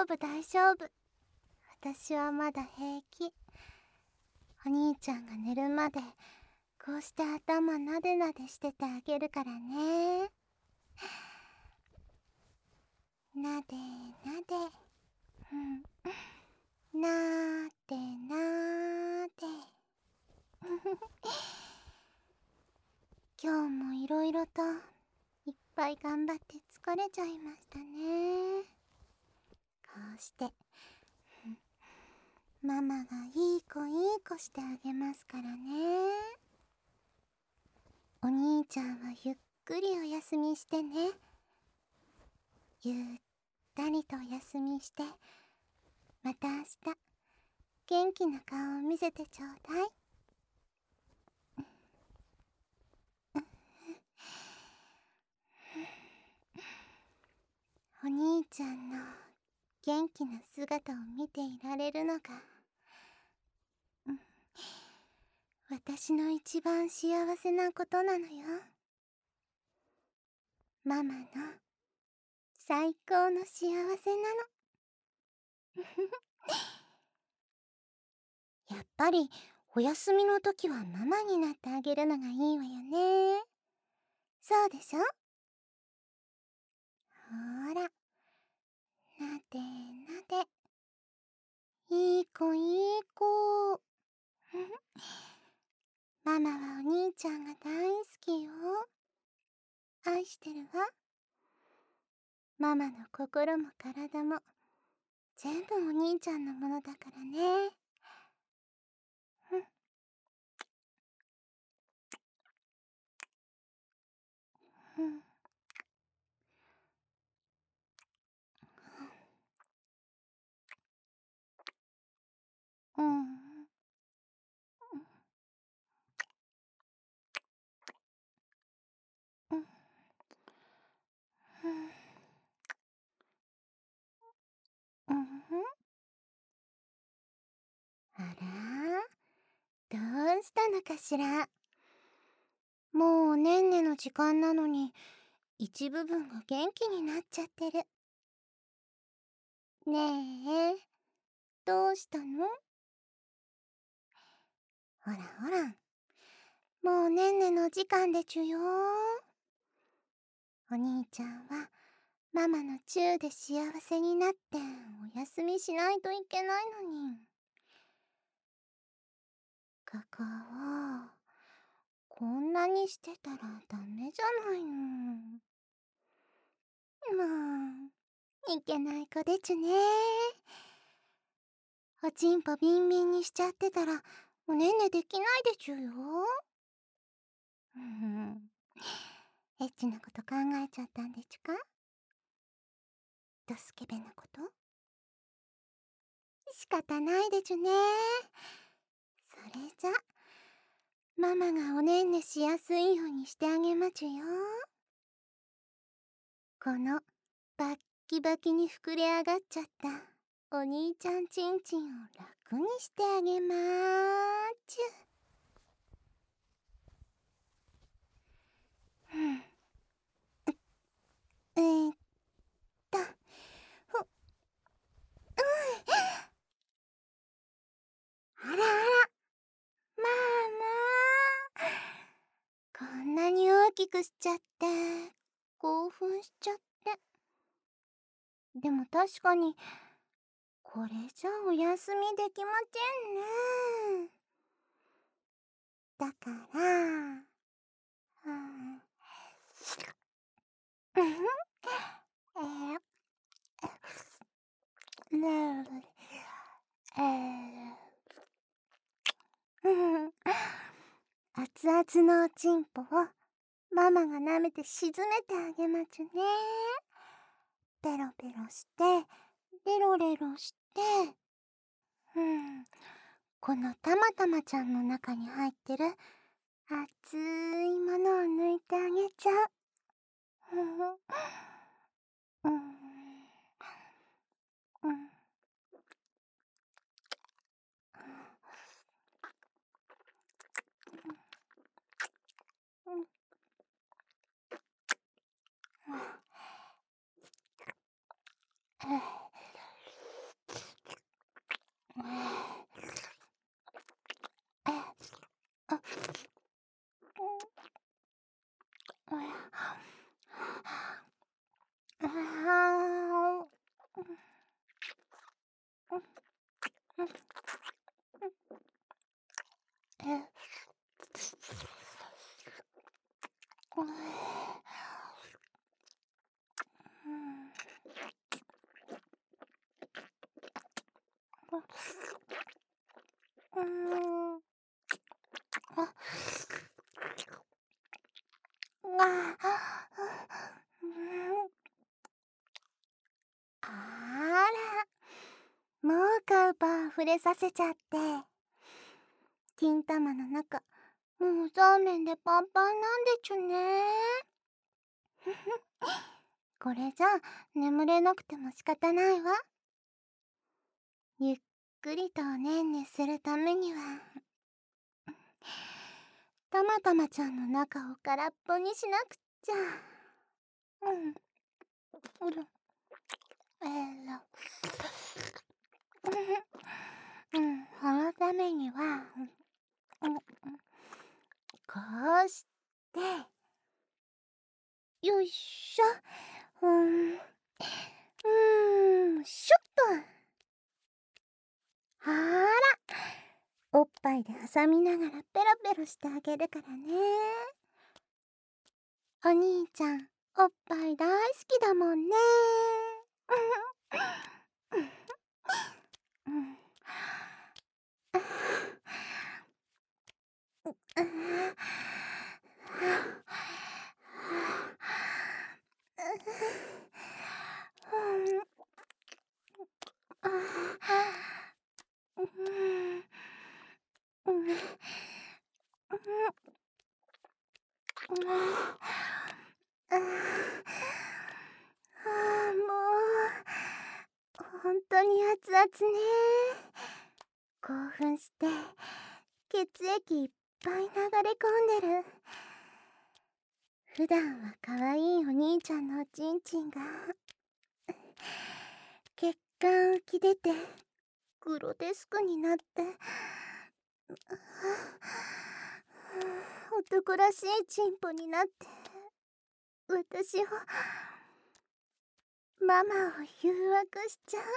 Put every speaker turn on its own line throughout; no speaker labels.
夫大丈夫。私はまだ平気。お兄ちゃんが寝るまでこうして頭なでなでしててあげるからね。なでなで、なーでなーで。今日もいろいろといっぱい頑張って疲れちゃいましたね。こうしてママがいい子してあげますからね。お兄ちゃんはゆっくりお休みしてね。ゆったりとお休みして、また明日元気な顔を見せてちょうだい。お兄ちゃんの元気な姿を見ていられるのが、私の一番幸せなことなのよ。ママの最高の幸せなの。やっぱりお休みの時はママになってあげるのがいいわよね。そうでしょ？ほら、なでなで。いい子いい子。ママはお兄ちゃんが大好きよ。愛してるわ。ママの心も体も全部お兄ちゃんのものだからね。うん。あら、どうしたのかしら。もうおねんねの時間なのに一部分が元気になっちゃってる。ねえ、どうしたの？ほらほら、もうおねんねの時間でちゅよ。お兄ちゃんはママのチューで幸せになってお休みしないといけないのに。カカオ、こんなにしてたらダメじゃないの。まあ、いけない子でちゅね。おちんぽビンビンにしちゃってたらおねんねできないでちゅよ。エッチなこと考えちゃったんでちゅか？ドスケベなこと？仕方ないでちゅね。それじゃ、ママがおねんねしやすいようにしてあげまちゅよ。このバッキバキに膨れ上がっちゃったお兄ちゃんちんちんを楽にしてあげまーちゅ。えーっと、あらあら、まあまあ、こんなに大きくしちゃって興奮しちゃって。でも確かにこれじゃお休みできませんね。だから、えー、熱々のおちんぽをママが舐めて沈めてあげまちゅね。ペロペロして、レロレロして、このたまたまちゃんの中に入ってる熱いものを抜いてあげちゃう。 あら、もうカウパー触れさせちゃって。金玉の中、もうそうめんでパンパンなんでちゅね。これじゃ眠れなくても仕方ないわ。ゆっくりとおねんねするためには、たまたまちゃんの中を空っぽにしなくっちゃ。そのためには、こうして、よいしょ。シュッと。おっぱいで挟みながらペロペロしてあげるからね。お兄ちゃん、おっぱい大好きだもんね。ほんとに熱々ね。興奮して血液いっぱい流れ込んでる。普段は可愛いお兄ちゃんのおちんちんが血管浮き出てグロテスクになって、男らしいチンポになって、私をママを誘惑しちゃう。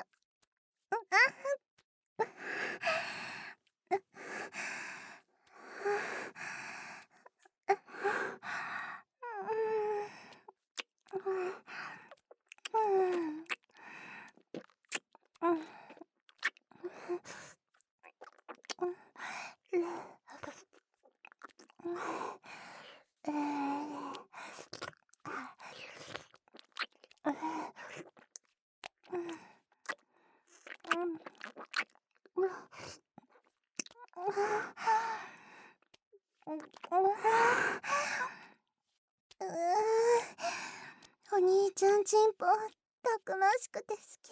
お兄ちゃんチンポたくましくて好き。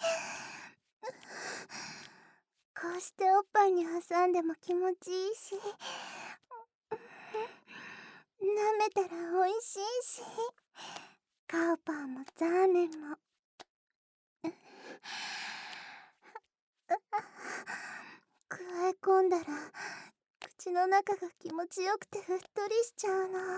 こうしておっぱいに挟んでも気持ちいいし、舐めたらおいしいし、カウパーもザーメンも。くわえ込んだら口の中が気持ちよくてふっとりしちゃうの。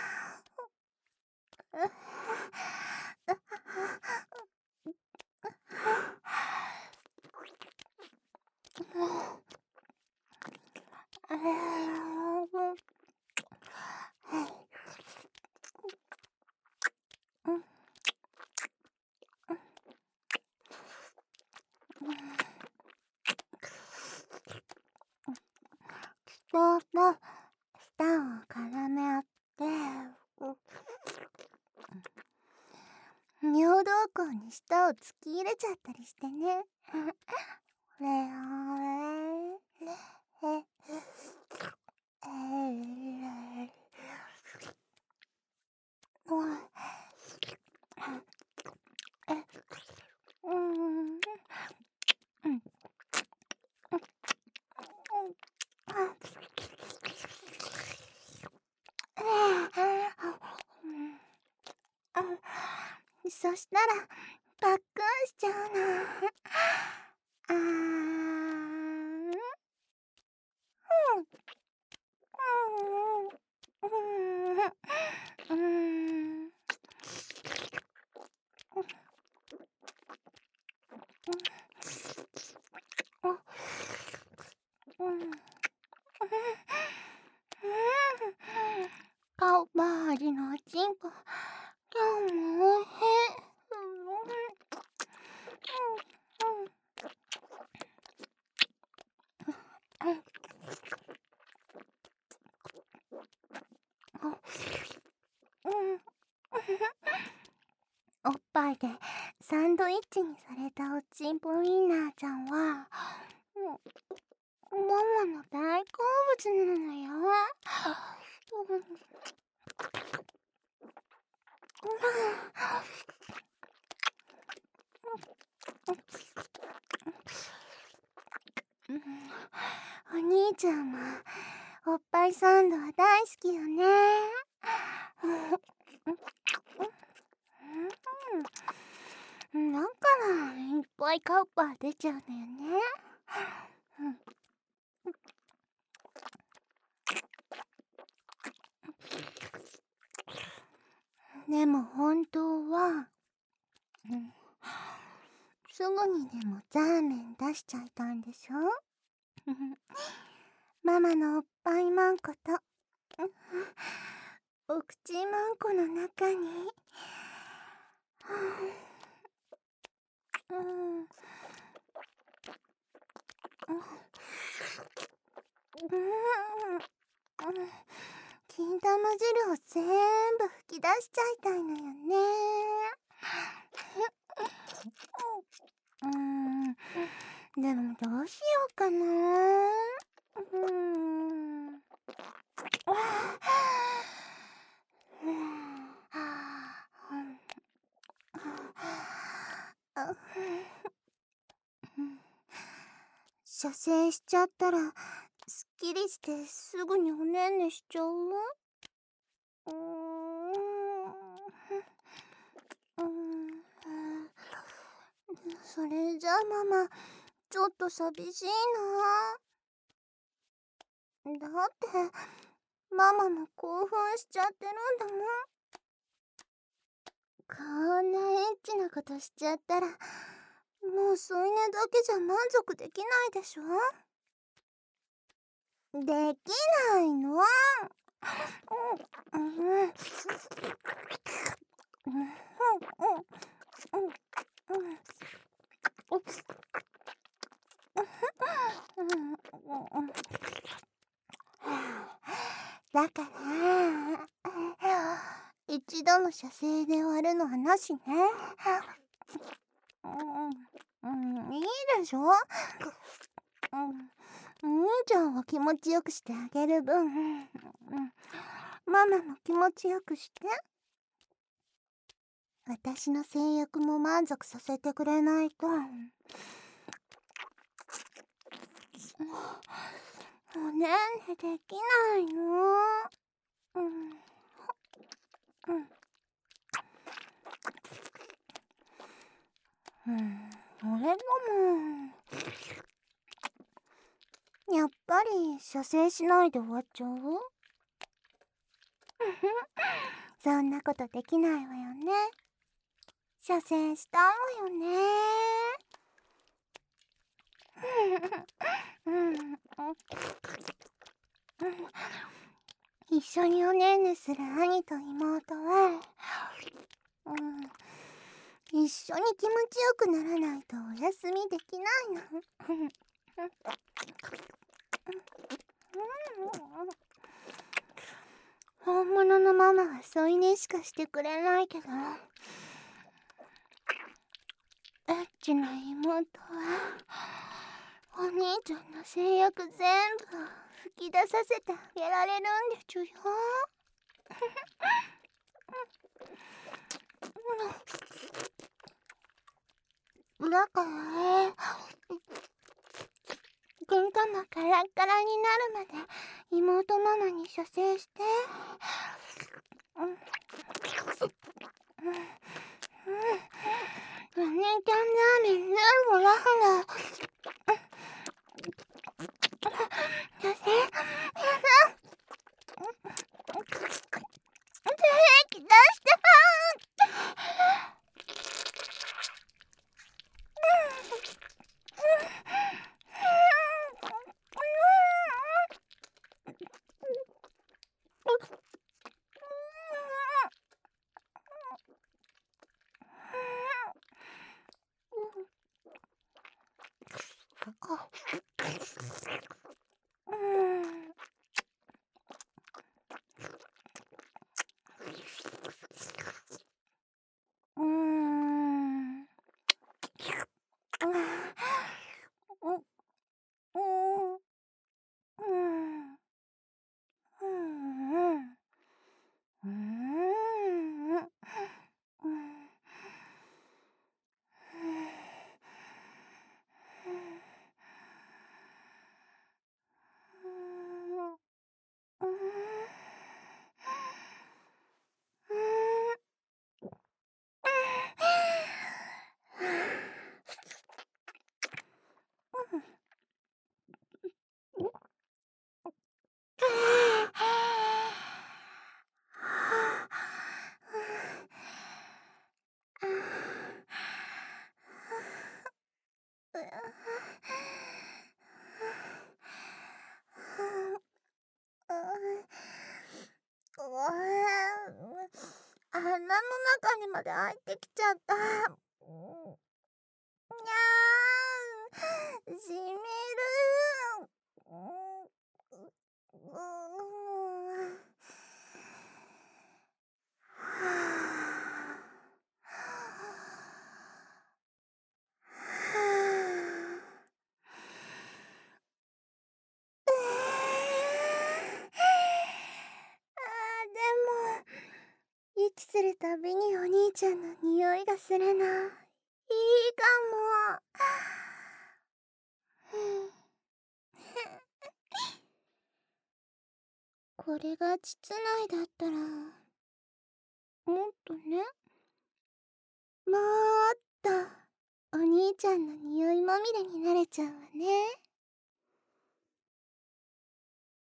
そっと舌を絡め合って、尿道口に舌を突き入れちゃったりしてね。そしたらパックンしちゃうの。あーカウパー味のおちんぽ、今日もおいしい。 おっぱいでサンドイッチにされたおちんぽウインナーちゃんは、ママの大好物なのよ。お兄ちゃんもおっぱいサンドは大好きよね。だからいっぱいカッパー出ちゃうんだよね。でも本当は、すぐにでもザーメン出しちゃいたんでしょ。ママのおっぱいマンコとお口マンコの中に金玉汁を全部吹き出しちゃいたいのよね。でもどうしようかな。射精しちゃったらすっきりしてすぐにおねんねしちゃう？それじゃあママちょっと寂しいな。だってママも興奮しちゃってるんだもん。こんなエッチなことしちゃったらもう添い寝だけじゃ満足できないでしょ。できないの。だから一度の射精で終わるのはなしね。いいでしょ。お兄ちゃんは気持ちよくしてあげる分、ママも気持ちよくして。私の性欲も満足させてくれないとおねんねできないの。それともやっぱり射精しないで終わっちゃう？そんなことできないわよね。射精したいわよね。一緒におねんねする兄と妹は、一緒に気持ちよくならないとお休みできないの。本物のママは添い寝しかしてくれないけど、エッチな妹はお兄ちゃんの性欲全部吹き出させてあげられるんでちゅよ。だから金玉カラッカラになるまで妹ママに射精して、お姉ちゃんラーメン全部ラフラ射精出して鼻の中にまで入ってきちゃった。にゃーん、しみる。でも息するたびにお兄ちゃんの匂いがするな。いいかも。これが膣内だったら、もっとね、もっとお兄ちゃんの匂いまみれになれちゃうわね。